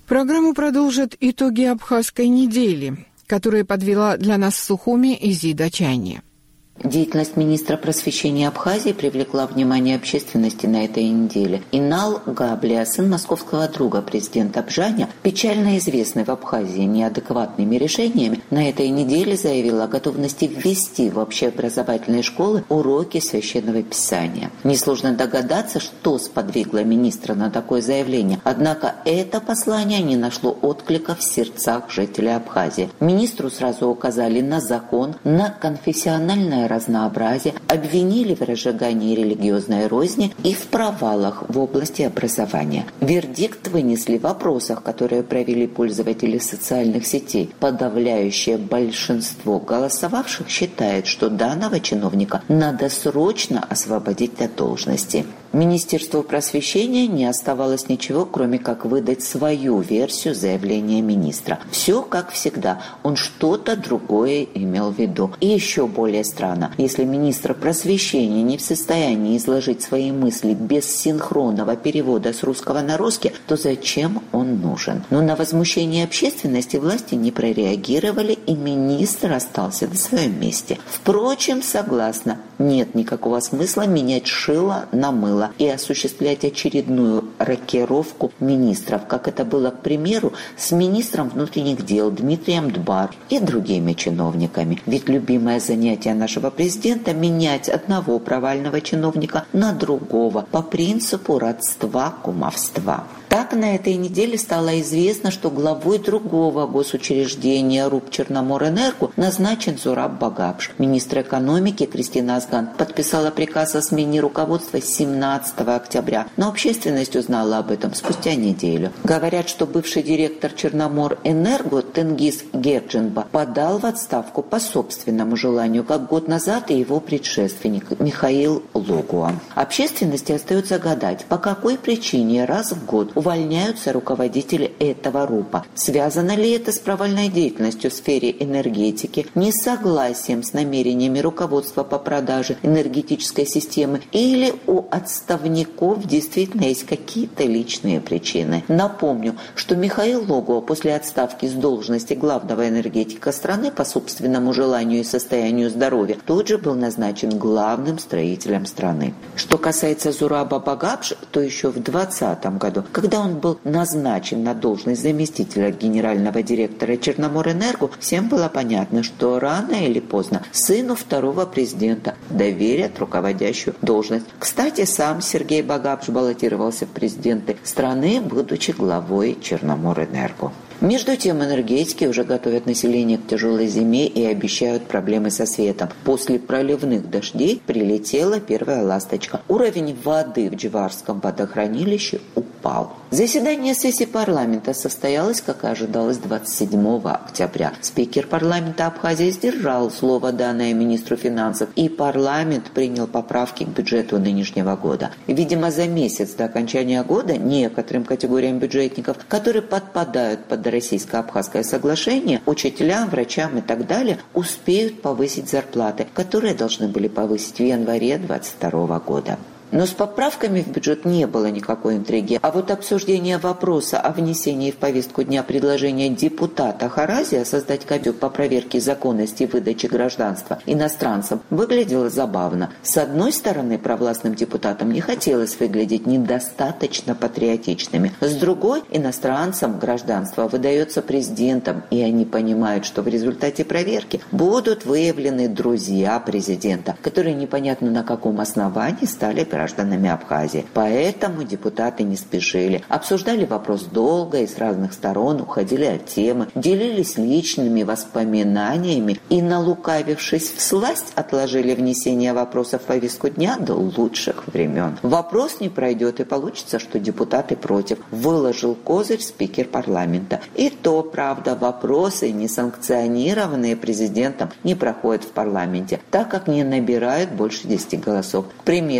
Программу продолжат итоги Абхазской недели, которая подвела для нас в Сухуми Изида Чайни. Деятельность министра просвещения Абхазии привлекла внимание общественности на этой неделе. Инал Габлия, сын московского друга президента Бжаня, печально известный в Абхазии неадекватными решениями, на этой неделе заявил о готовности ввести в общеобразовательные школы уроки священного писания. Несложно догадаться, что сподвигло министра на такое заявление. Однако это послание не нашло отклика в сердцах жителей Абхазии. Министру сразу указали на закон, на конфессиональное разнообразие, обвинили в разжигании религиозной розни и в провалах в области образования. Вердикт вынесли в вопросах, которые провели пользователи социальных сетей. Подавляющее большинство голосовавших считает, что данного чиновника надо срочно освободить от должности. Министерству просвещения не оставалось ничего, кроме как выдать свою версию заявления министра. Все как всегда, он что-то другое имел в виду. И еще более странно, если министр просвещения не в состоянии изложить свои мысли без синхронного перевода с русского на русский, то зачем он нужен? Но на возмущение общественности власти не прореагировали, и министр остался на своем месте. Впрочем, согласна, нет никакого смысла менять шило на мыло и осуществлять очередную рокировку министров, как это было, к примеру, с министром внутренних дел Дмитрием Дбар и другими чиновниками. Ведь любимое занятие нашего президента – менять одного провального чиновника на другого по принципу родства-кумовства. Так, на этой неделе стало известно, что главой другого госучреждения РУП «Черноморэнерго» назначен Зураб Багапш. Министр экономики Кристина Азган подписала приказ о смене руководства 17 октября, но общественность узнала об этом спустя неделю. Говорят, что бывший директор «Черноморэнерго» Тенгиз Гердженба подал в отставку по собственному желанию, как год назад и его предшественник Михаил Логуа. Общественности остается гадать, по какой причине раз в год увольняются руководители этого РУПа. Связано ли это с провальной деятельностью в сфере энергетики, несогласием с намерениями руководства по продаже энергетической системы, или у отставников действительно есть какие-то личные причины? Напомню, что Михаил Логуа после отставки с должности главного энергетика страны по собственному желанию и состоянию здоровья тут же был назначен главным строителем страны. Что касается Зураба Багапш, то еще в 2020 году, когда он был назначен на должность заместителя генерального директора Черноморэнерго, всем было понятно, что рано или поздно сыну второго президента доверят руководящую должность. Кстати, сам Сергей Багапш баллотировался в президенты страны, будучи главой Черноморэнерго. Между тем, энергетики уже готовят население к тяжелой зиме и обещают проблемы со светом. После проливных дождей прилетела первая ласточка. Уровень воды в Дживарском водохранилище упал. Заседание сессии парламента состоялось, как и ожидалось, 27 октября. Спикер парламента Абхазии сдержал слово, данное министру финансов, и парламент принял поправки к бюджету нынешнего года. Видимо, за месяц до окончания года некоторым категориям бюджетников, которые подпадают под Российско-Абхазское соглашение, учителям, врачам и так далее, успеют повысить зарплаты, которые должны были повысить в январе 2022 года. Но с поправками в бюджет не было никакой интриги. А вот обсуждение вопроса о внесении в повестку дня предложения депутата Харазия создать комитет по проверке законности выдачи гражданства иностранцам выглядело забавно. С одной стороны, провластным депутатам не хотелось выглядеть недостаточно патриотичными. С другой, иностранцам гражданство выдается президентом, и они понимают, что в результате проверки будут выявлены друзья президента, которые непонятно на каком основании стали гражданами Абхазии. Поэтому депутаты не спешили. Обсуждали вопрос долго и с разных сторон, уходили от темы, делились личными воспоминаниями и, налукавившись всласть, отложили внесение вопроса в повестку дня до лучших времен. Вопрос не пройдет, и получится, что депутаты против. Выложил козырь спикер парламента. И то, правда, вопросы, не санкционированные президентом, не проходят в парламенте, так как не набирают больше 10 голосов. К примеру, требования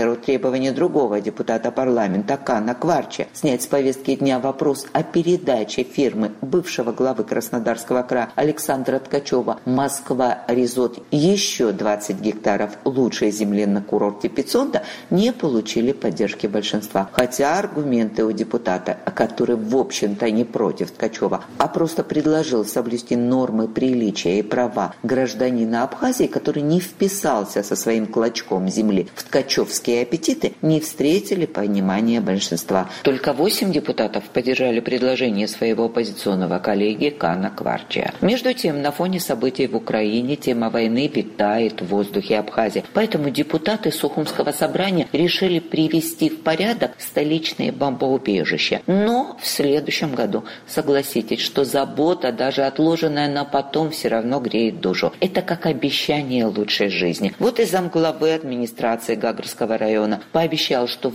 требование другого депутата парламента Кана Кварча снять с повестки дня вопрос о передаче фирмы бывшего главы Краснодарского края Александра Ткачева «Москва-Резот» еще 20 гектаров лучшей земли на курорте Пицунда, не получили поддержки большинства. Хотя аргументы у депутата, который в общем-то не против Ткачева, а просто предложил соблюсти нормы приличия и права гражданина Абхазии, который не вписался со своим клочком земли в ткачевские аппетиты, не встретили понимания большинства. Только 8 депутатов поддержали предложение своего оппозиционного коллеги Кана Кварча. Между тем, на фоне событий в Украине тема войны витает в воздухе Абхазии. Поэтому депутаты Сухумского собрания решили привести в порядок столичные бомбоубежища. Но в следующем году, согласитесь, что забота, даже отложенная на потом, все равно греет душу. Это как обещание лучшей жизни. Вот и замглавы администрации Гагрского района пообещал, что в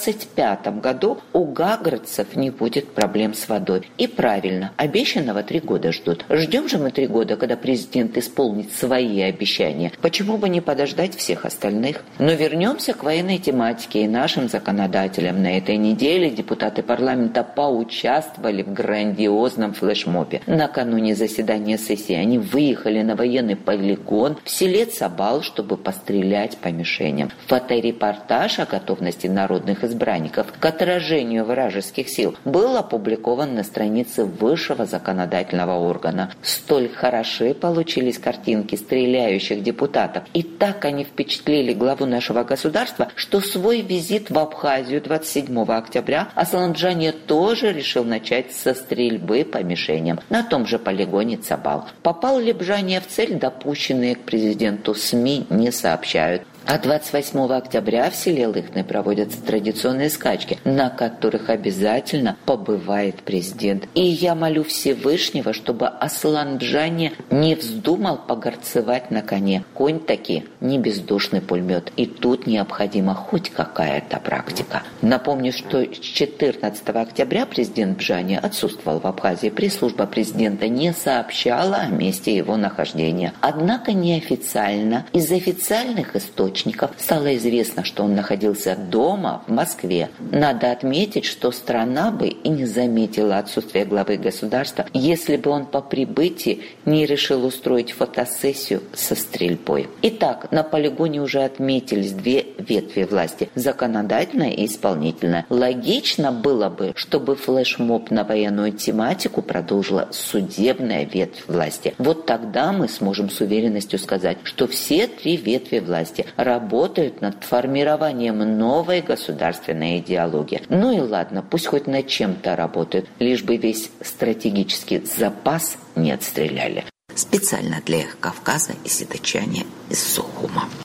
2025 году у гагрцев не будет проблем с водой. И правильно, обещанного 3 года ждут. Ждем же мы 3 года, когда президент исполнит свои обещания. Почему бы не подождать всех остальных? Но вернемся к военной тематике и нашим законодателям. На этой неделе депутаты парламента поучаствовали в грандиозном флешмобе. Накануне заседания сессии они выехали на военный полигон в селе Цабал, чтобы пострелять по мишеням. Фоторепортаж о готовности народных избранников к отражению вражеских сил был опубликован на странице высшего законодательного органа. Столь хороши получились картинки стреляющих депутатов, и так они впечатлили главу нашего государства, что свой визит в Абхазию 27 октября Аслан Бжания тоже решил начать со стрельбы по мишеням на том же полигоне Цабал. Попал ли Бжания в цель, допущенные к президенту СМИ не сообщают. А 28 октября в селе Лыхны проводятся традиционные скачки, на которых обязательно побывает президент. И я молю Всевышнего, чтобы Аслан Бжания не вздумал погорцевать на коне. Конь таки не бездушный пулемет. И тут необходима хоть какая-то практика. Напомню, что с 14 октября президент Бжания отсутствовал в Абхазии. Пресс-служба президента не сообщала о месте его нахождения. Однако неофициально из официальных источников стало известно, что он находился дома в Москве. Надо отметить, что страна бы и не заметила отсутствие главы государства, если бы он по прибытии не решил устроить фотосессию со стрельбой. Итак, на полигоне уже отметились 2 ветви власти – законодательная и исполнительная. Логично было бы, чтобы флешмоб на военную тематику продолжила судебная ветвь власти. Вот тогда мы сможем с уверенностью сказать, что все 3 ветви власти работают над формированием новой государственной идеологии. Ну и ладно, пусть хоть над чем-то работают, лишь бы весь стратегический запас не отстреляли. Специально для Кавказа и Сидочане из Сухума.